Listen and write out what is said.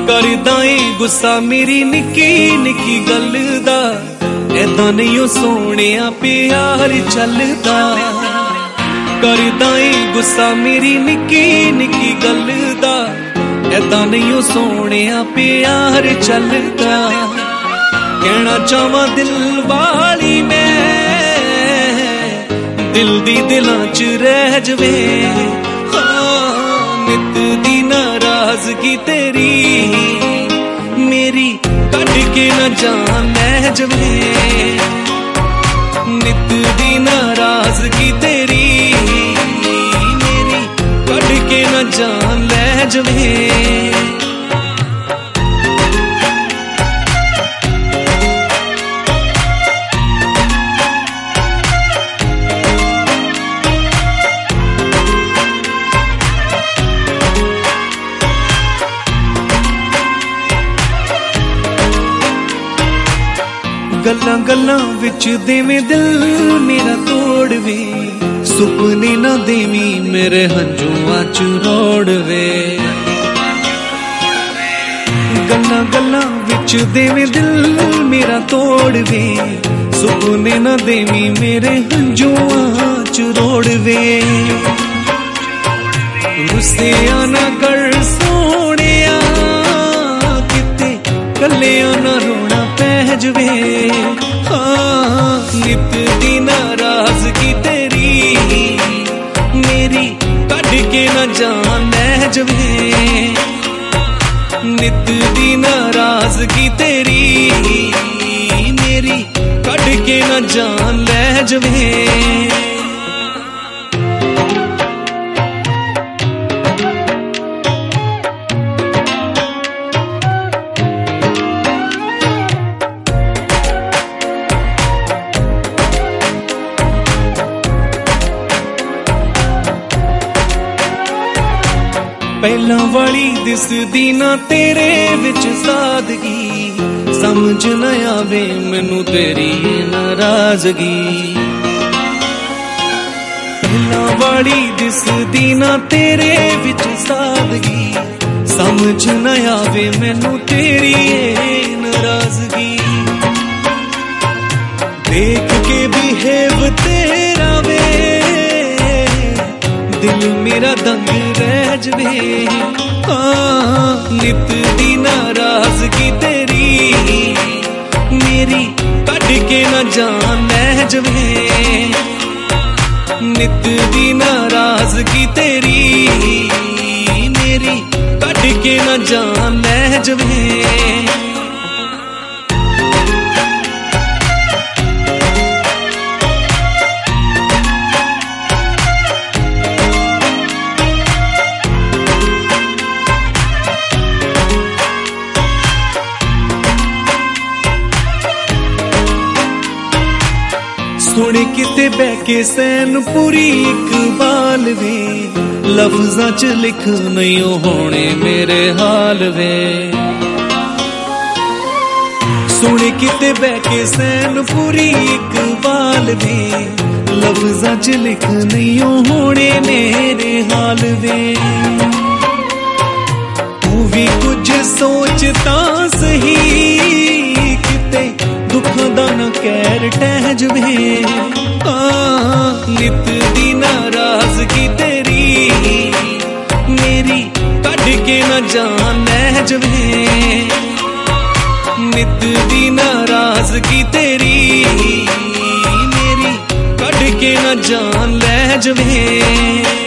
करदा ए गुस्सा मेरी निक्की निक्की गल दा, ऐदां नहीं ओ सोहणिया प्यार चलदा। करदा ए गुस्सा मेरी निक्की निक्की गल दा, ऐदां नहीं ओ सोहणिया प्यार चलदा। कहना चाहवां दिल वाली मैं, दिल दी दिलां च रह जवे। नित दी नाराजगी तेरी मेरी कट के न जान लै जवे। नित दी नाराजगी तेरी मेरी कट के न जान लै जवे। गल्लां गल्लां विच देवें दिल मेरा तोड़वे, सुपने ना देवी मेरे हंजुआं च रोड़वे। गल्लां गल्लां विच देवें दिल मेरा तोड़वे, सुपने ना देवी मेरे हंजुआं च रोड़वे। गुस्से ना कर सोहणिया, किते कल्लियां ना रोना पै जवे। नित दी नाराजगी तेरी मेरी कट के न जान लै जवे। नित दी नाराजगी तेरी मेरी कट के न जान लै जवे। पहला वाली दिसदी ना तेरे विच सादगी, समझ न आवे मैनू तेरी नाराजगी। पहला वाली दिसदी ना तेरे विच सादगी, समझ न आवे मैनू तेरी नाराजगी। देख के बिहेव तेरा वे, दिल मेरा दंग रह जवे। नित दी नाराजगी तेरी मेरी कट के न जान लै जवे। नित दी नाराजगी तेरी मेरी कट के न जान लै जवे। सुन किते बह के सैन पूरी इकबाल वे, लफ्जां च लिख नहीं होने मेरे हाल वे। सुन किते बह के सैन पूरी इकबाल वे, लफ्जां च लिख नहीं होने मेरे हाल वे। तू भी कुछ सोचता सही, किते दुखां दा ना कहर टह जवे। नित दी नाराजगी तेरी मेरी कट के न जान लै जवे। नित दी नाराजगी तेरी मेरी कट के न जान लै जवे।